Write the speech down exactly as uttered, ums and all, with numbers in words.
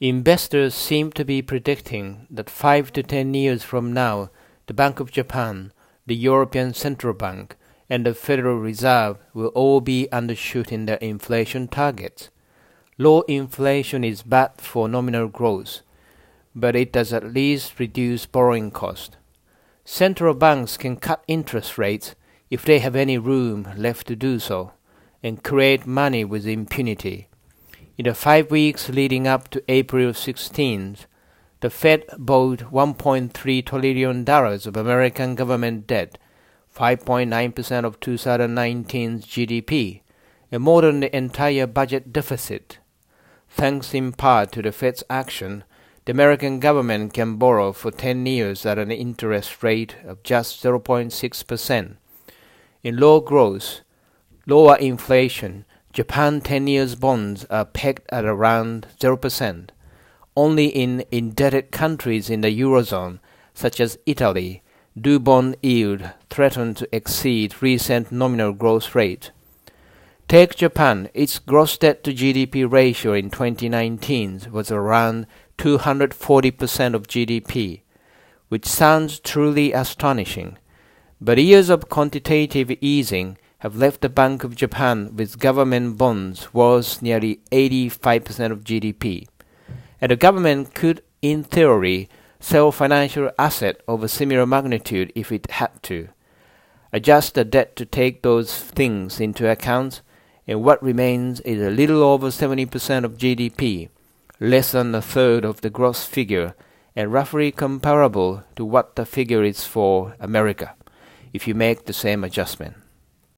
Investors seem to be predicting that five to ten years from now, the Bank of Japan, the European Central Bank, and the Federal Reserve will all be undershooting their inflation targets. Low inflation is bad for nominal growth, but it does at least reduce borrowing costs. Central banks can cut interest rates if they have any room left to do so, and create money with impunity. In the five weeks leading up to April sixteenth, the Fed bought one point three trillion dollars of American government debt, five point nine percent of two thousand nineteen's G D P, and more than the entire budget deficit. Thanks in part to the Fed's action, the American government can borrow for ten years at an interest rate of just zero point six percent. In low growth, lower inflation, Japan ten years bonds are pegged at around zero percent. Only in indebted countries in the Eurozone, such as Italy, do bond yield threaten to exceed recent nominal growth rate. Take Japan, its gross debt to G D P ratio in twenty nineteen was around two hundred forty percent of G D P, which sounds truly astonishing. But years of quantitative easing have left the Bank of Japan with government bonds worth nearly eighty-five percent of G D P. And the government could, in theory, sell financial assets of a similar magnitude if it had to. Adjust the debt to take those things into account, and what remains is a little over seventy percent of G D P, less than a third of the gross figure, and roughly comparable to what the figure is for America, if you make the same adjustment.